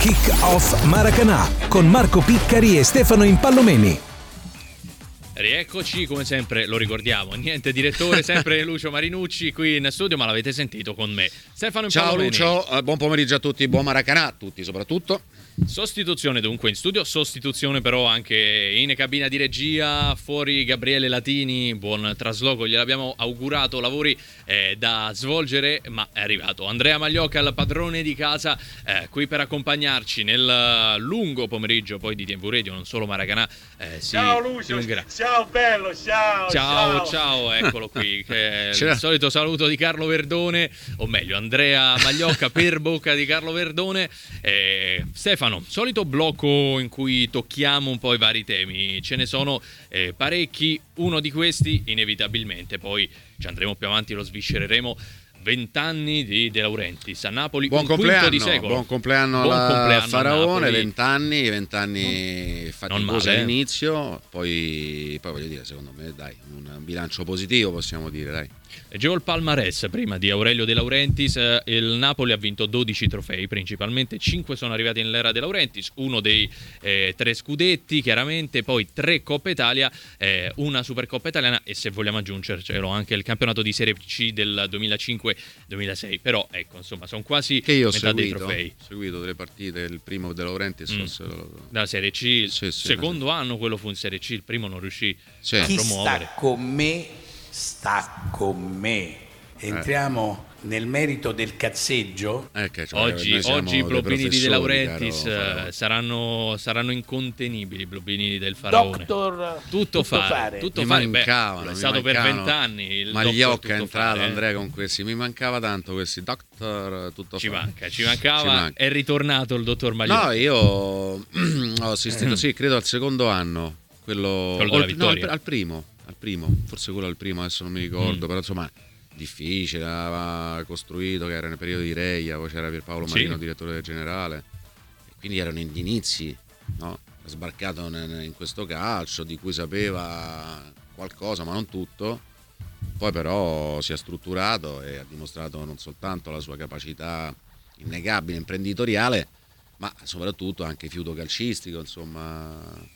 Kick-Off Maracanã con Marco Piccari e Stefano Impallomeni. Rieccoci, come sempre lo ricordiamo, niente direttore, sempre Lucio Marinucci qui in studio, ma l'avete sentito con me, Stefano Impallomeni. Ciao Lucio, buon pomeriggio a tutti, buon Maracanã a tutti soprattutto. Sostituzione dunque in studio, sostituzione però anche in cabina di regia, fuori Gabriele Latini, buon trasloco, gliel'abbiamo augurato, lavori da svolgere, ma è arrivato Andrea Magliocca, il padrone di casa, qui per accompagnarci nel lungo pomeriggio poi di TV Radio, non solo Maracanã. Ciao Lucio, ciao bello, ciao, eccolo qui, il solito saluto di Carlo Verdone, o meglio Andrea Magliocca per bocca di Carlo Verdone. Stefano, solito blocco in cui tocchiamo un po' i vari temi, ce ne sono parecchi, uno di questi inevitabilmente, poi ci andremo più avanti, lo sviscereremo. 20 anni di De Laurentiis a Napoli, buon un compleanno, quinto di secolo. Buon compleanno alla Faraone, 20 anni faticosi male, all'inizio, poi voglio dire, secondo me dai, un bilancio positivo possiamo dire, dai. Leggevo il palmarès prima di Aurelio De Laurentiis, il Napoli ha vinto 12 trofei, principalmente 5 sono arrivati nell'era De Laurentiis, uno dei 3 scudetti chiaramente, poi 3 Coppa Italia, una Supercoppa italiana e se vogliamo aggiungercelo anche il campionato di Serie C del 2005-2006, però ecco insomma sono quasi che io metà dei trofei. Ho seguito delle partite, il primo De Laurentiis dalla Serie C, il secondo anno quello fu in Serie C, il primo non riuscì a promuovere. Sta con me. Entriamo nel merito del cazzeggio. Oggi i blobbini di De Laurentiis saranno incontenibili, i blobbini del Faraone. Tutto fare. Tutto mi fare. Mancavano, è stato per 20 anni. Il Magliocca è entrato, fare. Andrea, con questi. Mi mancava tanto questi doctor. Tutto ci mancava. È ritornato il dottor Magliocca. No, io ho assistito, credo al secondo anno. Quello della vittoria. Al primo, forse quello al primo, adesso non mi ricordo, però insomma difficile, aveva costruito che era nel periodo di Reia, poi c'era Pierpaolo Marino, direttore generale, e quindi erano gli inizi, no? Ha sbarcato in questo calcio di cui sapeva qualcosa, ma non tutto, poi però si è strutturato e ha dimostrato non soltanto la sua capacità innegabile imprenditoriale, ma soprattutto anche fiuto calcistico, insomma.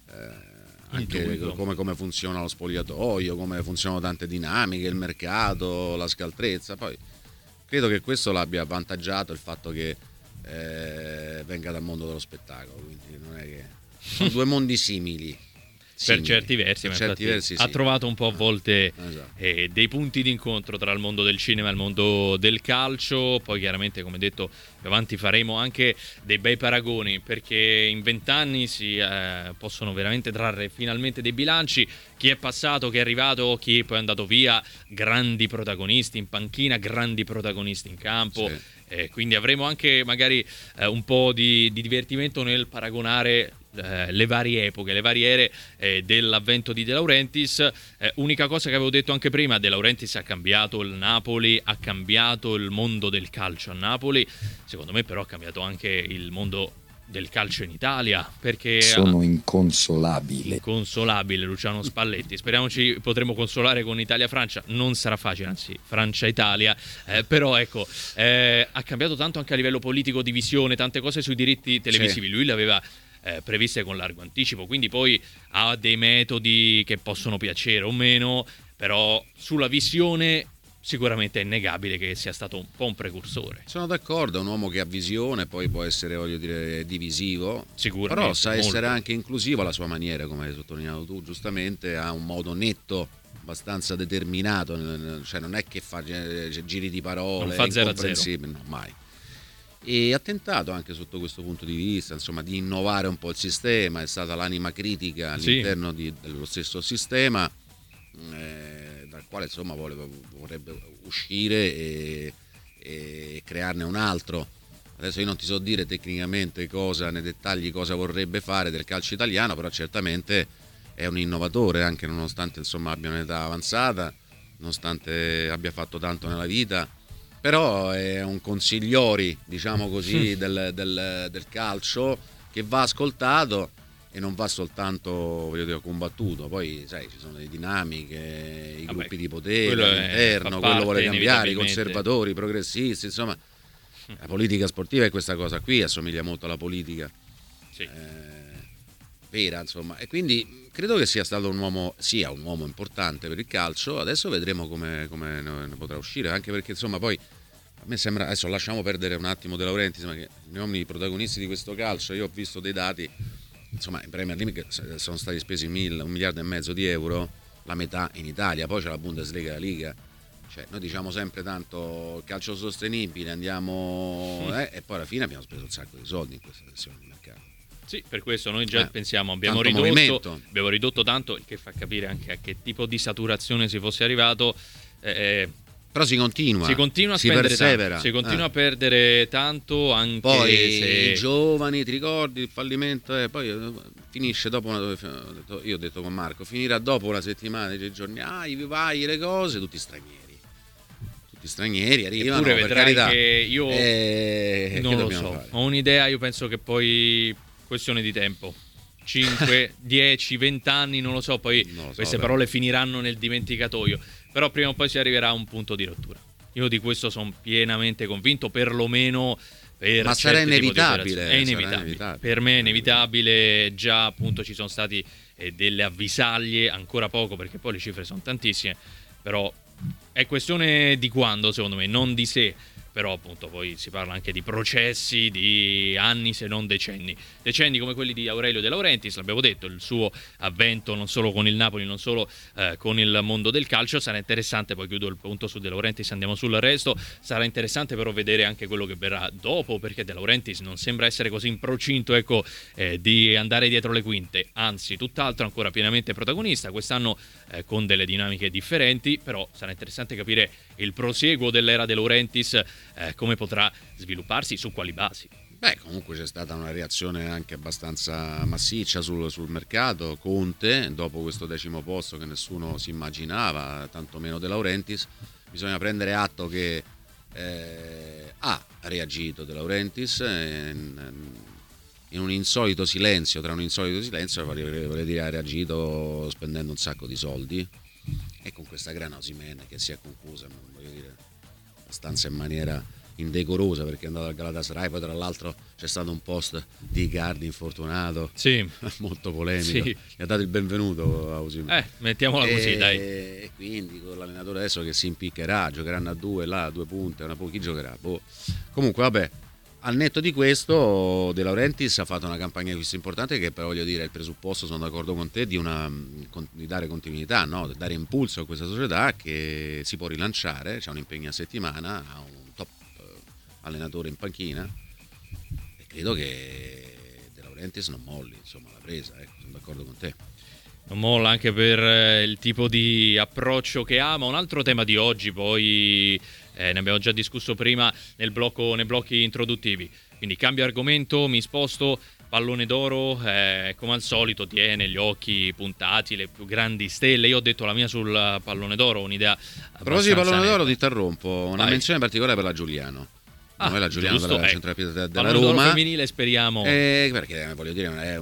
Anche come funziona lo spogliatoio, come funzionano tante dinamiche, il mercato, la scaltrezza. Poi credo che questo l'abbia avvantaggiato il fatto che venga dal mondo dello spettacolo, quindi non è che sono due mondi simili. Per certi versi, ha trovato un po' a volte dei punti d'incontro tra il mondo del cinema e il mondo del calcio. Poi chiaramente, come detto, più avanti faremo anche dei bei paragoni, perché in 20 anni si possono veramente trarre finalmente dei bilanci. Chi è passato, chi è arrivato, chi poi è andato via, grandi protagonisti in panchina, grandi protagonisti in campo. Quindi avremo anche magari un po' di divertimento nel paragonare le varie epoche, le varie ere dell'avvento di De Laurentiis. Unica cosa che avevo detto anche prima, De Laurentiis ha cambiato il Napoli, ha cambiato il mondo del calcio a Napoli, secondo me però ha cambiato anche il mondo del calcio in Italia, perché sono inconsolabile Luciano Spalletti. Speriamo ci potremo consolare con Italia-Francia, non sarà facile, anzi Francia-Italia, però ecco, ha cambiato tanto anche a livello politico, di visione, tante cose sui diritti televisivi, lui le aveva previste con largo anticipo, quindi poi ha dei metodi che possono piacere o meno, però sulla visione sicuramente è innegabile che sia stato un po' un precursore. Sono d'accordo, è un uomo che ha visione, poi può essere, voglio dire, divisivo, sicuramente, però sa essere anche inclusivo alla sua maniera, come hai sottolineato tu giustamente, ha un modo netto, abbastanza determinato, cioè non è che fa giri di parole, non fa 0-0, no, mai. E ha tentato anche sotto questo punto di vista, insomma, di innovare un po' il sistema, è stata l'anima critica all'interno dello stesso sistema, dal quale insomma vorrebbe uscire e crearne un altro. Adesso io non ti so dire tecnicamente nei dettagli cosa vorrebbe fare del calcio italiano, però certamente è un innovatore, anche nonostante insomma abbia un'età avanzata, nonostante abbia fatto tanto nella vita, però è un consigliori, diciamo così, del calcio, che va ascoltato e non va soltanto, voglio dire, combattuto. Poi sai, ci sono le dinamiche, i gruppi di potere all'interno, quello vuole cambiare, i conservatori, i progressisti, insomma La politica sportiva è questa cosa qui, assomiglia molto alla politica vera, insomma, e quindi credo che sia stato un uomo importante per il calcio. Adesso vedremo come ne potrà uscire, anche perché insomma poi a me sembra, adesso lasciamo perdere un attimo De Laurentiis, ma che gli uomini protagonisti di questo calcio, io ho visto dei dati, insomma in Premier League sono stati spesi 1,5 miliardi di euro, la metà in Italia, poi c'è la Bundesliga e la Liga. Cioè, noi diciamo sempre tanto calcio sostenibile, andiamo e poi alla fine abbiamo speso un sacco di soldi in questa sessione di mercato. Sì, per questo noi già pensiamo, abbiamo ridotto tanto, il che fa capire anche a che tipo di saturazione si fosse arrivato. Però si continua a spendere persevera. Tanto, si continua a perdere tanto, anche poi se i giovani, ti ricordi il fallimento, poi finisce dopo io ho detto con Marco, finirà dopo una settimana, 10 giorni, vai le cose, tutti stranieri arrivano. Eppure per vedrai carità, che io non lo so, fare? ho un'idea, io penso che poi questione di tempo, 5, 10, 20 anni, non lo so, poi queste parole finiranno nel dimenticatoio, però prima o poi si arriverà a un punto di rottura. Io di questo sono pienamente convinto, perlomeno per ma sarà inevitabile, è inevitabile. Per me è inevitabile, già appunto ci sono stati delle avvisaglie, ancora poco perché poi le cifre sono tantissime, però è questione di quando, secondo me, non di se. Però appunto poi si parla anche di processi, di anni se non decenni come quelli di Aurelio De Laurentiis, l'abbiamo detto, il suo avvento non solo con il Napoli, non solo con il mondo del calcio. Sarà interessante, poi chiudo il punto su De Laurentiis, andiamo sul resto, sarà interessante però vedere anche quello che verrà dopo, perché De Laurentiis non sembra essere così in procinto di andare dietro le quinte, anzi tutt'altro, ancora pienamente protagonista quest'anno, con delle dinamiche differenti. Però sarà interessante capire il prosieguo dell'era De Laurentiis, come potrà svilupparsi, su quali basi. Comunque c'è stata una reazione anche abbastanza massiccia sul mercato. Conte, dopo questo 10° posto che nessuno si immaginava, tantomeno De Laurentiis, bisogna prendere atto che ha reagito De Laurentiis in un insolito silenzio, vuol dire ha reagito spendendo un sacco di soldi, e con questa gran Osimhen che si è conclusa, voglio dire, abbastanza in maniera indecorosa, perché è andato al Galatasaray. Poi tra l'altro c'è stato un post di Icardi infortunato, molto polemico, gli ha dato il benvenuto a Osimhen, mettiamola così, dai. E quindi con l'allenatore adesso che si impiccherà, giocheranno a 2 punte, chi giocherà? Comunque vabbè, al netto di questo De Laurentiis ha fatto una campagna di acquisto importante, che però, voglio dire, il presupposto, sono d'accordo con te, di dare continuità, no? Dare impulso a questa società che si può rilanciare. C'è un impegno a settimana, ha un top allenatore in panchina, e credo che De Laurentiis non molli, insomma, la presa, sono d'accordo con te. Non molla anche per il tipo di approccio che ha. Ma un altro tema di oggi, poi ne abbiamo già discusso prima nei blocchi introduttivi, quindi cambio argomento, mi sposto. Pallone d'oro, come al solito tiene gli occhi puntati, le più grandi stelle. Io ho detto la mia sul pallone d'oro, un'idea. A proposito di pallone d'oro, ti interrompo, una menzione particolare per la Giuliano. La Giuliano della centropiede della Roma femminile, speriamo, perché voglio dire è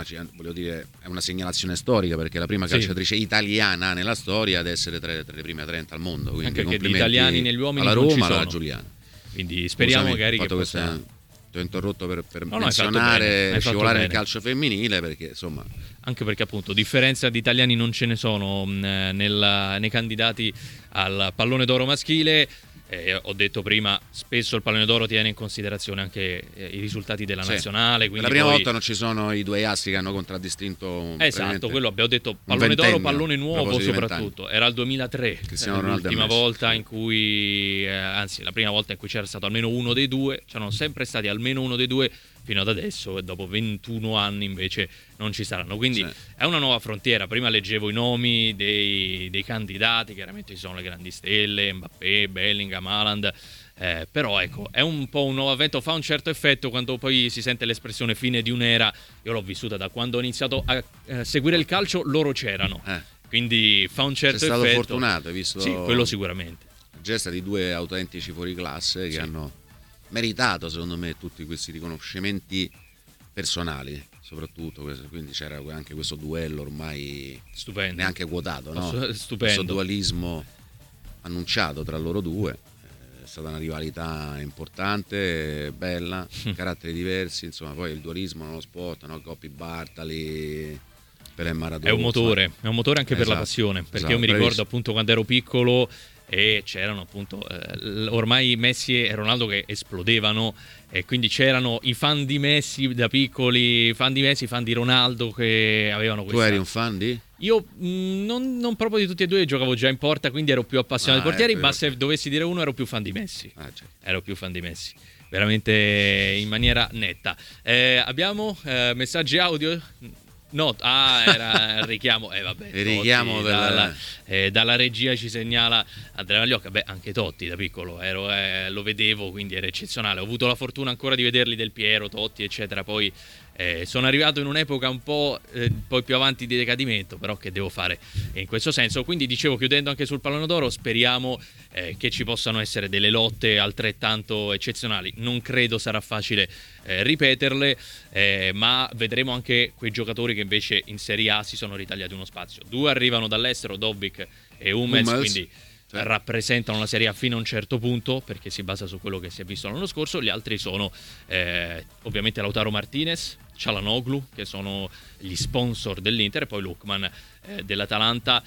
una segnalazione storica, perché è la prima calciatrice italiana nella storia ad essere tra le prime 30 al mondo, quindi anche perché gli italiani negli uomini alla Roma, non ci sono. alla Giuliana, quindi speriamo magari che possa... ti ho interrotto per menzionare, scivolare nel calcio femminile, perché insomma, anche perché appunto differenza di italiani non ce ne sono nei candidati al pallone d'oro maschile. Ho detto prima, spesso il pallone d'oro tiene in considerazione anche i risultati della nazionale. Quindi la prima volta non ci sono i 2 assi che hanno contraddistinto. Esatto, quello abbiamo detto, pallone d'oro, pallone nuovo soprattutto. Era il 2003, l'ultima volta in cui, anzi la prima volta in cui c'era stato almeno uno dei due. C'erano sempre stati almeno uno dei due fino ad adesso, e dopo 21 anni invece non ci saranno. Quindi è una nuova frontiera. Prima leggevo i nomi dei candidati, chiaramente ci sono le grandi stelle, Mbappé, Bellingham, Haaland, però ecco, è un po' un nuovo avvento, fa un certo effetto quando poi si sente l'espressione fine di un'era. Io l'ho vissuta da quando ho iniziato a seguire il calcio, loro c'erano, quindi fa un certo effetto. Sei stato fortunato, hai visto? Sì, quello sicuramente. La gesta di 2 autentici fuoriclasse che hanno meritato, secondo me, tutti questi riconoscimenti personali, soprattutto. Quindi c'era anche questo duello ormai stupendo, neanche quotato, no? Stupendo. Questo dualismo annunciato tra loro due, stata una rivalità importante, bella, caratteri diversi, insomma, poi il dualismo nello sport, no? Coppi Bartali, Pelé Maradona. È un motore anche per la passione, perché io mi ricordo appunto quando ero piccolo e c'erano appunto ormai Messi e Ronaldo che esplodevano, e quindi c'erano i fan di Messi da piccoli, fan di Messi, fan di Ronaldo, che avevano questa... Tu eri un fan di? Io non proprio di tutti e due, giocavo già in porta, quindi ero più appassionato dei portieri, ma se dovessi dire uno ero più fan di Messi. Certo. Ero più fan di Messi, veramente in maniera netta. Abbiamo messaggi audio? No, era il richiamo. Vabbè, il richiamo dalla regia ci segnala Andrea Magliocca. Beh, anche Totti da piccolo lo vedevo, quindi era eccezionale. Ho avuto la fortuna ancora di vederli, Del Piero, Totti, eccetera. Poi sono arrivato in un'epoca un po' poi più avanti di decadimento, però che devo fare in questo senso. Quindi dicevo, chiudendo anche sul pallone d'oro, speriamo che ci possano essere delle lotte altrettanto eccezionali. Non credo sarà facile ripeterle, ma vedremo anche quei giocatori che invece in Serie A si sono ritagliati uno spazio. 2 arrivano dall'estero, Dobbik e Hummels, quindi rappresentano la Serie A fino a un certo punto, perché si basa su quello che si è visto l'anno scorso. Gli altri sono ovviamente Lautaro Martinez, Çalhanoğlu, che sono gli sponsor dell'Inter, e poi Lookman dell'Atalanta.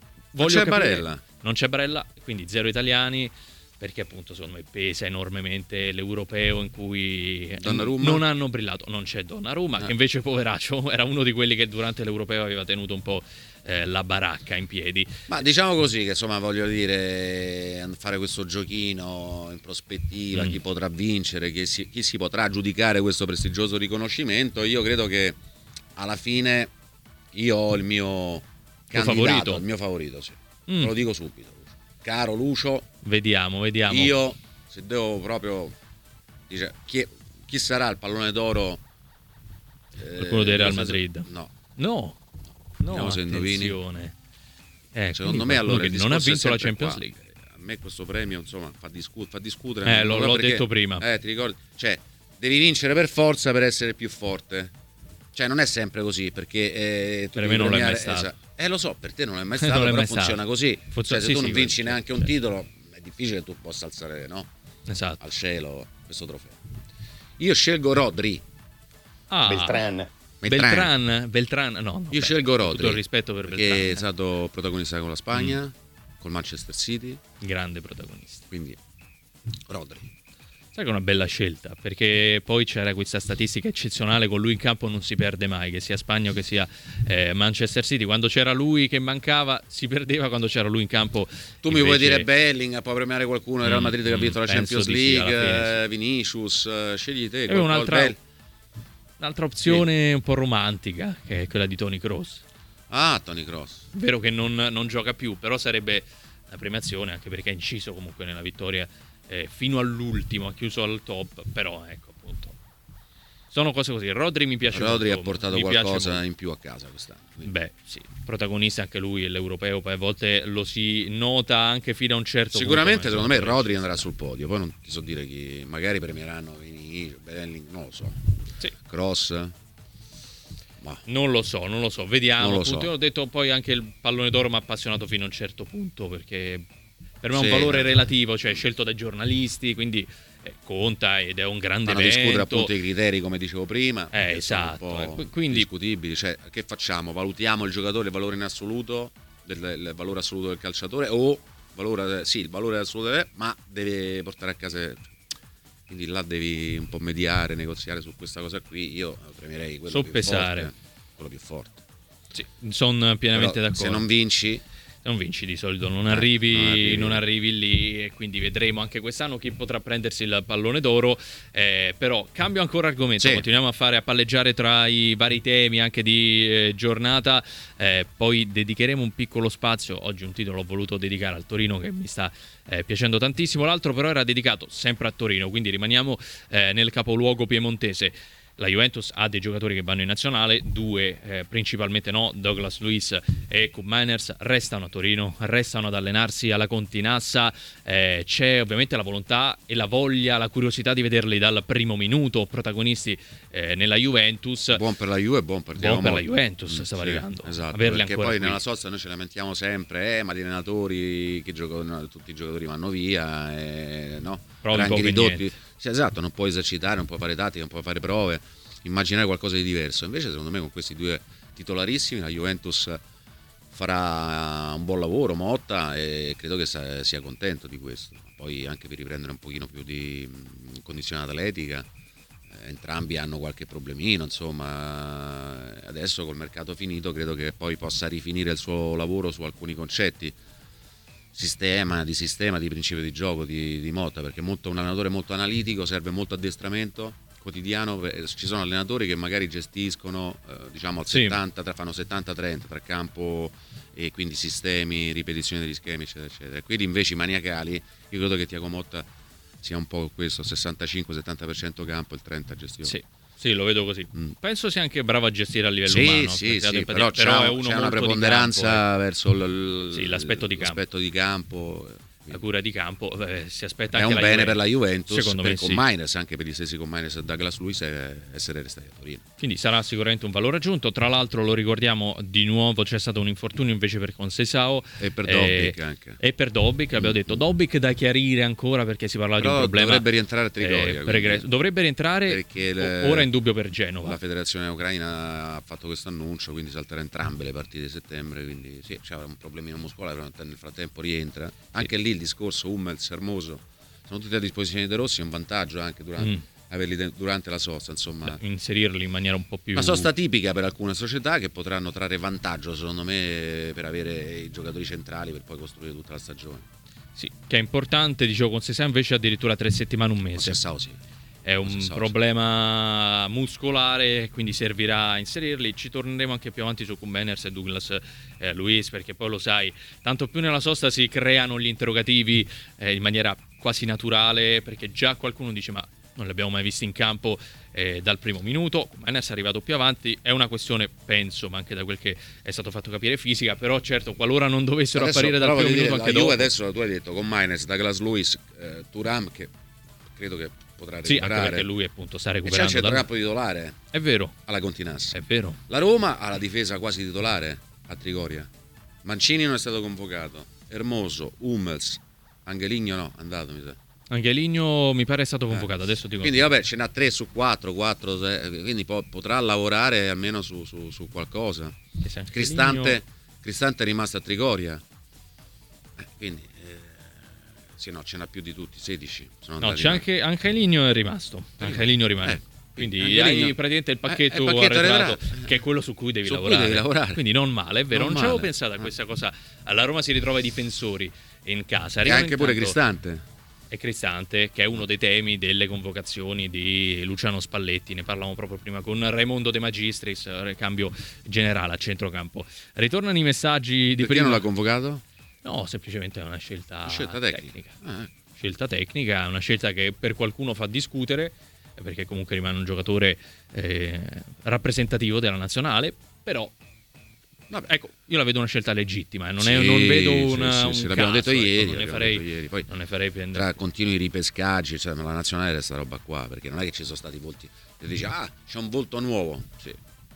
Non c'è Barella, quindi 0 italiani, perché appunto secondo me pesa enormemente l'europeo in cui non hanno brillato. Non c'è Donnarumma, che invece, poveraccio, era uno di quelli che durante l'europeo aveva tenuto un po' la baracca in piedi. Ma diciamo così, che insomma, voglio dire, fare questo giochino in prospettiva, chi potrà vincere, chi si potrà giudicare questo prestigioso riconoscimento. Io credo che alla fine io ho il mio candidato, il mio favorito, sì. Te lo dico subito, caro Lucio. Vediamo. Io, se devo proprio dire chi sarà il pallone d'oro, qualcuno del Real Madrid? No, se indovini. Secondo me, allora, non ha vinto la Champions League. A me questo premio, insomma, fa discutere. L'ho detto prima. Ti ricordi? Cioè, devi vincere per forza per essere più forte. Cioè, non è sempre così, perché per me non l'è mai stato. Lo so, per te non è mai stato, però funziona così. Se tu non vinci neanche un titolo, è difficile che tu possa alzare al cielo questo trofeo. Io scelgo Rodri. Beltran, no. Io scelgo Rodri. Tutto il rispetto per Beltran, che è stato protagonista con la Spagna, col Manchester City. Grande protagonista. Quindi Rodri. Sai che è una bella scelta, perché poi c'era questa statistica eccezionale: con lui in campo non si perde mai, che sia Spagna o che sia Manchester City. Quando c'era lui che mancava si perdeva, quando c'era lui in campo tu mi vuoi dire Bellingham, può premiare qualcuno del Real Madrid che ha vinto la Champions League, Vinicius, scegli te. Un'altra opzione un po' romantica, che è quella di Toni Kroos. Toni Kroos. Vero che non gioca più, però sarebbe la premiazione, anche perché ha inciso comunque nella vittoria fino all'ultimo, ha chiuso al top. Però ecco, appunto, sono cose così. Rodri mi piace molto. Rodri ha portato qualcosa in più a casa quest'anno, quindi. Beh, sì, protagonista anche lui, l'europeo, poi a volte lo si nota anche fino a un certo sicuramente punto. Secondo me Rodri andrà sul podio, poi non ti so dire chi, magari premieranno Vinicius, Bellingham, non lo so. Sì. Kroos, ma non lo so, vediamo. Io ho detto, poi anche il pallone d'oro mi ha appassionato fino a un certo punto, perché per me è un valore relativo, cioè scelto dai giornalisti, quindi conta, ed è un grande evento. Discutere appunto i criteri, come dicevo prima, esatto, quindi discutibili, cioè che facciamo? Valutiamo il giocatore, il valore in assoluto, il valore assoluto del calciatore, o il valore assoluto, ma deve portare a casa. Quindi là devi un po' mediare, negoziare su questa cosa qui. Io premierei quello più forte. Sì, sono pienamente d'accordo. Se non vinci di solito non arrivi lì, e quindi vedremo anche quest'anno chi potrà prendersi il pallone d'oro. Però cambio ancora argomento, continuiamo a palleggiare tra i vari temi anche di giornata, poi dedicheremo un piccolo spazio. Oggi un titolo l'ho voluto dedicare al Torino, che mi sta piacendo tantissimo, l'altro però era dedicato sempre a Torino, quindi rimaniamo nel capoluogo piemontese. la Juventus ha dei giocatori che vanno in nazionale, 2 principalmente no, Douglas Luiz e Koop Meiners restano a Torino, restano ad allenarsi alla Continassa, c'è ovviamente la volontà e la voglia, la curiosità di vederli dal primo minuto protagonisti nella Juventus. Buon per la Juve, buon per la Juventus, stava arrivando. Esatto, averli perché ancora poi qui. nella sosta noi ce lamentiamo sempre, ma gli allenatori che giocano, tutti i giocatori vanno via, no? Ranghi ridotti. Sì, esatto, non puoi esercitare, non puoi fare tattica, non puoi fare prove, immaginare qualcosa di diverso. Invece secondo me con questi 2 titolarissimi la Juventus farà un buon lavoro, Motta, e credo che sia contento di questo. Poi anche per riprendere un pochino più di condizione atletica, entrambi hanno qualche problemino, insomma, adesso col mercato finito credo che poi possa rifinire il suo lavoro su alcuni concetti, di principio di gioco di Motta, perché un allenatore molto analitico, serve molto addestramento quotidiano. Ci sono allenatori che magari gestiscono diciamo al 70, fanno 70-30 tra campo e quindi sistemi, ripetizione degli schemi eccetera eccetera. Quindi invece i maniacali, io credo che Thiago Motta sia un po' questo, 65-70% campo, il 30% gestione. Sì, lo vedo così. Penso sia anche bravo a gestire a livello umano. Sì, però è una preponderanza verso l'aspetto di campo. La cura di campo, si aspetta è anche un bene per la Juventus, secondo me con Meiners, anche per gli stessi con Meiners e Douglas Luiz, essere restati a Torino. Quindi sarà sicuramente un valore aggiunto. Tra l'altro lo ricordiamo di nuovo, c'è stato un infortunio invece per Conceição e per Dobbik anche. E per Dobbik, abbiamo detto Dobbik da chiarire ancora, perché si parlava di un problema. Dovrebbe rientrare a Trigoria. Dovrebbe rientrare, ora è in dubbio per Genova. La federazione ucraina ha fatto questo annuncio, quindi salterà entrambe le partite di settembre, quindi sì, c'è un problemino muscolare, però nel frattempo rientra. Anche lì il discorso Hummels, Hermoso sono tutti a disposizione dei Rossi, è un vantaggio anche averli durante la sosta, insomma, inserirli in maniera un po' più, una sosta tipica per alcune società che potranno trarre vantaggio secondo me per avere i giocatori centrali per poi costruire tutta la stagione. Sì, che è importante, dicevo, con Conceição invece addirittura 3 settimane, un mese. È un problema muscolare, quindi servirà a inserirli. Ci torneremo anche più avanti su Koop Meiners e Douglas Luiz, perché poi lo sai, tanto più nella sosta si creano gli interrogativi in maniera quasi naturale, perché già qualcuno dice ma non li abbiamo mai visti in campo dal primo minuto. Koop Meiners è arrivato più avanti, è una questione, penso, ma anche da quel che è stato fatto capire, fisica, però certo qualora non dovessero apparire dal primo minuto anche dopo. Adesso tu hai detto con Meiners, Douglas Luiz, Thuram, che credo che potrà recuperare. Anche perché lui appunto sta recuperando. E c'è il campo titolare. È vero. Alla Continassa. È vero. La Roma ha la difesa quasi titolare a Trigoria. Mancini non è stato convocato. Hermoso, Hummels, Angeligno no, andato mi sa. Angeligno mi pare è stato convocato, adesso ti quindi vabbè, ce n'ha 3 su 4, 4 quindi potrà lavorare almeno su qualcosa. Cristante è rimasto a Trigoria. Quindi sì, no, ce n'ha più di tutti, 16. No, c'è anche Angeligno è rimasto. Angeligno rimane. Quindi hai praticamente il pacchetto arretrato, che è quello su cui devi lavorare. Quindi non male, è vero. Non ci avevo pensato a questa cosa. Alla Roma si ritrova i difensori in casa. E anche pure Cristante. E Cristante, che è uno dei temi delle convocazioni di Luciano Spalletti. Ne parlavamo proprio prima con Raimondo De Magistris, cambio generale a centrocampo. Ritornano i messaggi di prima. Perché non l'ha convocato? No, semplicemente è una scelta tecnica. Scelta tecnica, una scelta che per qualcuno fa discutere, perché comunque rimane un giocatore rappresentativo della nazionale, però vabbè, ecco, io la vedo una scelta legittima, non vedo un l'abbiamo caso, detto ieri, non ne farei prendere. Tra continui ripescaggi, cioè la nazionale resta roba qua, perché non è che ci sono stati volti che dice c'è un volto nuovo, sì,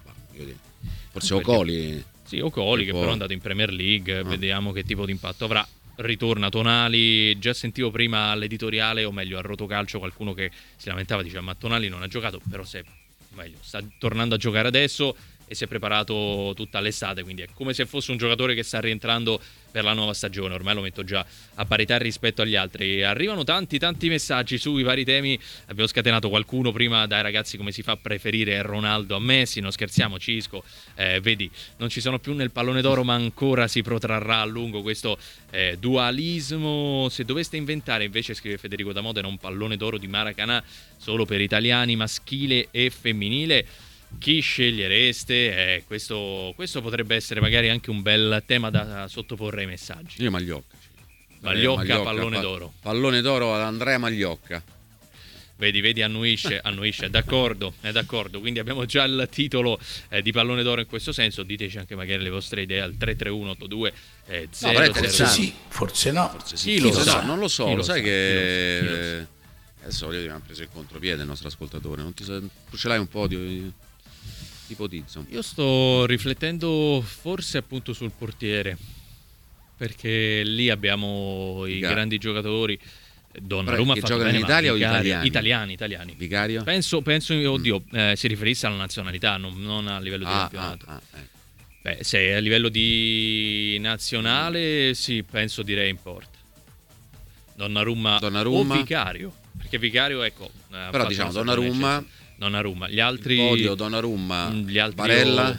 forse Ocoli. Sì, Ocoli che però è andato in Premier League, vediamo che tipo di impatto avrà. Ritorna Tonali, già sentivo prima all'editoriale, o meglio a Rotocalcio, qualcuno che si lamentava, diceva ma Tonali non ha giocato, però sta tornando a giocare adesso e si è preparato tutta l'estate, quindi è come se fosse un giocatore che sta rientrando per la nuova stagione. Ormai lo metto già a parità rispetto agli altri. Arrivano tanti messaggi sui vari temi. Abbiamo scatenato qualcuno prima dai ragazzi, come si fa a preferire Ronaldo a Messi, non scherziamo, Cisco, vedi, non ci sono più nel pallone d'oro, ma ancora si protrarrà a lungo questo dualismo. Se doveste inventare, invece, scrive Federico da Modena, un pallone d'oro di Maracanã solo per italiani, maschile e femminile, chi scegliereste? Questo potrebbe essere magari anche un bel tema da sottoporre ai messaggi. Io Magliocca, pallone d'oro. Pallone d'oro ad Andrea Magliocca. Vedi, annuisce, è d'accordo. Quindi abbiamo già il titolo di Pallone d'Oro in questo senso. Diteci anche magari le vostre idee al 33182 forse no. Non lo so, lo sai che adesso mi ha preso il contropiede il nostro ascoltatore. Tu ce l'hai un po' di ipotizzo. Io sto riflettendo forse appunto sul portiere, perché lì abbiamo i grandi giocatori. Donnarumma ha fatto giocano bene, in Italia o italiani? Vicario? Penso si riferisse alla nazionalità, non a livello di campionato. Se a livello di nazionale, sì, direi in porta. Donnarumma o Vicario, perché Vicario, ecco, però diciamo Donnarumma, gli altri podio, Donnarumma, Barella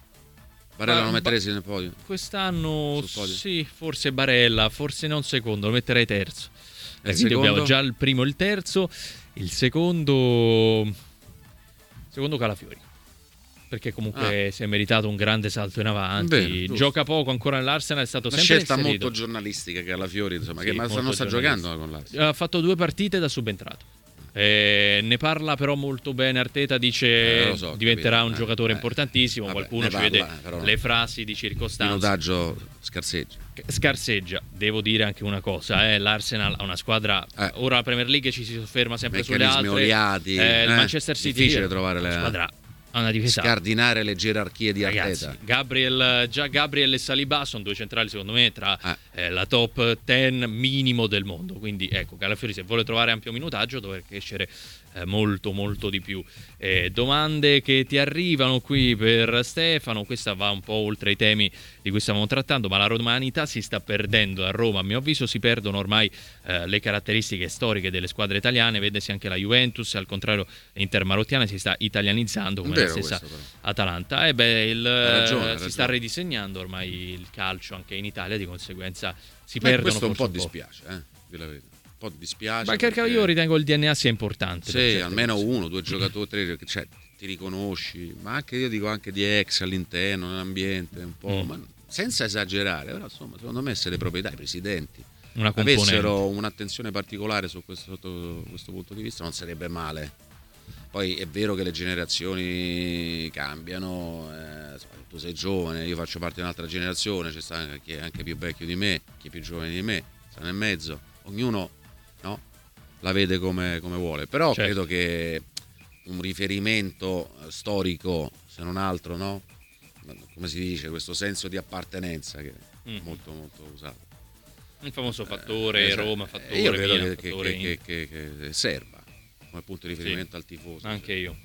non metteresti nel podio? Quest'anno sì, forse Barella, forse non secondo, lo metterei terzo. Quindi abbiamo già il primo e il terzo, il secondo Calafiori, perché comunque si è meritato un grande salto in avanti. Gioca poco ancora nell'Arsenal, è stato sempre scelta inserito. molto giornalistica Calafiori, insomma, sì, ma non sta giocando con l'Arsenal. Ha fatto 2 partite da subentrato. Ne parla però molto bene Arteta, dice diventerà un giocatore importantissimo. Qualcuno ci vede le frasi di circostanza. Il minutaggio scarseggia. Devo dire anche una cosa, l'Arsenal ha una squadra, ora la Premier League ci si sofferma sempre sulle altre, oliati, il Manchester City difficile trovare la squadra, ha una difesa, scardinare le gerarchie di Arteta. Gabriel e Saliba sono 2 centrali secondo me tra la top 10 minimo del mondo, quindi ecco, Calafiori se vuole trovare ampio minutaggio dovrà crescere molto molto di più. Domande che ti arrivano qui per Stefano, questa va un po' oltre i temi di cui stiamo trattando, ma la romanità si sta perdendo a Roma, a mio avviso si perdono ormai le caratteristiche storiche delle squadre italiane, vedesi anche la Juventus, al contrario l'Inter marottiana si sta italianizzando come la stessa Atalanta. Si sta ridisegnando ormai il calcio anche in Italia, di conseguenza si perdono. Questo un po' dispiace, di la verità. Un po' dispiace. Ma perché io ritengo il DNA sia importante. Sì, almeno 1, 2 giocatori, cioè, ti riconosci, ma anche io dico anche di ex all'interno, nell'ambiente, un po', ma senza esagerare. Però insomma, secondo me se le proprietà, i presidenti avessero un'attenzione particolare sotto questo punto di vista non sarebbe male. Poi è vero che le generazioni cambiano, tu sei giovane, io faccio parte di un'altra generazione, c'è sta chi è anche più vecchio di me, chi è più giovane di me, sta nel mezzo, ognuno la vede come vuole, però credo che un riferimento storico, se non altro, come si dice, questo senso di appartenenza che è molto molto usato, il famoso fattore Roma, fattore io credo Milan, che serva come punto di riferimento al tifoso. Anche io.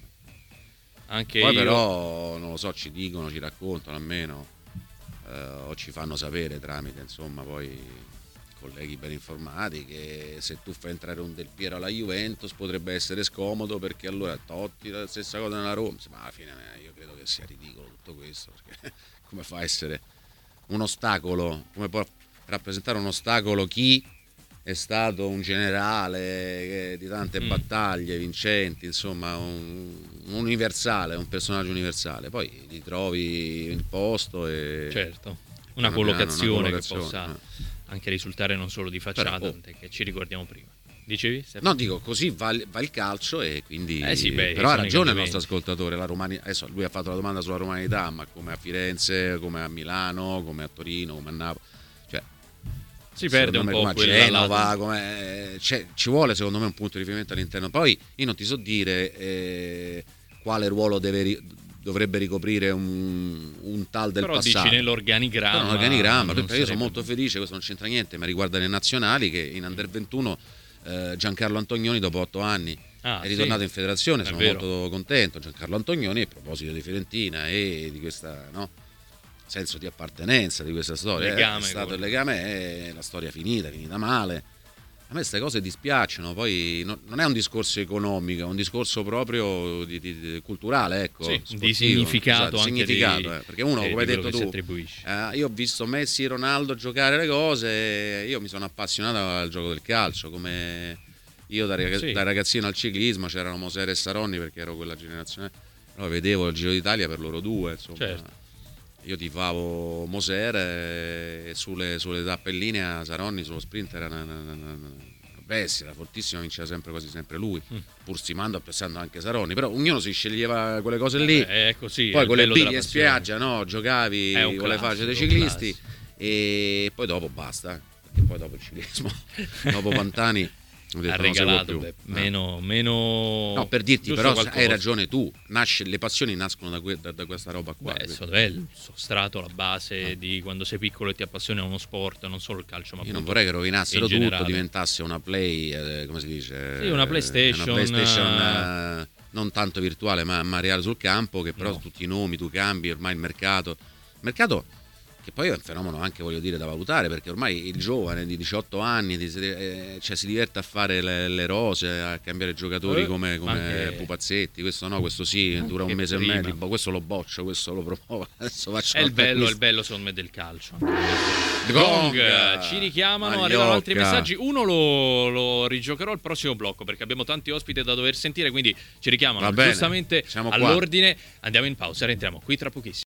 Poi però non lo so, ci dicono, ci raccontano almeno, o ci fanno sapere tramite insomma poi colleghi ben informati, che se tu fai entrare un Del Piero alla Juventus potrebbe essere scomodo perché allora Totti la stessa cosa nella Roma, ma alla fine io credo che sia ridicolo tutto questo, perché come fa a essere un ostacolo, come può rappresentare un ostacolo chi è stato un generale di tante battaglie vincenti, insomma un universale, un personaggio universale, poi ti trovi il posto e una collocazione che possa anche risultare non solo di facciata, che ci ricordiamo prima. Dicevi? No, dico, così va il calcio e quindi però ha ragione il nostro ascoltatore, adesso lui ha fatto la domanda sulla romanità, ma come a Firenze, come a Milano, come a Torino, come a Napoli, cioè si perde un po' come a Genova, ci vuole secondo me un punto di riferimento all'interno. Poi io non ti so dire quale ruolo dovrebbe ricoprire un tal del passato. Però dici nell'organigramma. Io sono molto felice, questo non c'entra niente, ma riguarda le nazionali, che in Under 21 Giancarlo Antonioni dopo 8 anni è ritornato in federazione, sono molto contento. Giancarlo Antonioni, a proposito di Fiorentina e di questa senso di appartenenza, di questa storia, è stato il legame, la storia finita male. A me queste cose dispiacciono, poi non è un discorso economico, è un discorso proprio di culturale, ecco, sportivo, di significato, anche significato, perché uno, come hai detto tu, io ho visto Messi e Ronaldo giocare le cose, io mi sono appassionato al gioco del calcio, come io da ragazzino al ciclismo, c'erano Moser e Saronni perché ero quella generazione, però vedevo il Giro d'Italia per loro due, insomma. Io tifavo Moser e sulle tappe in linea Saronni sullo sprint era una Bessi era fortissimo, vinceva sempre quasi sempre lui, pur stimando, apprezzando anche Saronni, però ognuno si sceglieva quelle cose lì. È così, poi con le biglie in spiaggia, no? Giocavi con le facce dei ciclisti e poi dopo basta, perché poi dopo il ciclismo, dopo Pantani ha regalato meno no, per dirti, però hai ragione tu, le passioni nascono da questa roba qua. È il sostrato, la base di quando sei piccolo e ti appassiona uno sport, non solo il calcio, ma io non vorrei che rovinassero tutto, generale. Diventasse una play, come si dice? Sì, una PlayStation, non tanto virtuale ma reale sul campo, che però tutti i nomi tu cambi, ormai il mercato che poi è un fenomeno anche, voglio dire, da valutare, perché ormai il giovane di 18 anni si diverte a fare le rose, a cambiare giocatori come pupazzetti, questo no, questo sì, dura un mese e mezzo, questo lo boccio, questo lo provo, adesso faccio è il bello secondo me del calcio. Gong, ci richiamano, arrivano altri messaggi, uno lo rigiocherò al prossimo blocco perché abbiamo tanti ospiti da dover sentire, quindi ci richiamano giustamente all'ordine. Andiamo in pausa, rientriamo qui tra pochissimo.